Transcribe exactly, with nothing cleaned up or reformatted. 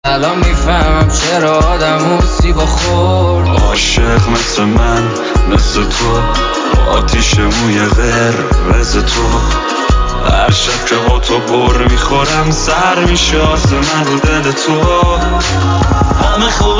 الان میفهمم چرا آدم سیبا خورد. عاشق مثل من مثل تو، با آتیش موی قرمز تو. هر شب که با تو بر میخورم سر میشه آسمن رو دل تو. همه خوب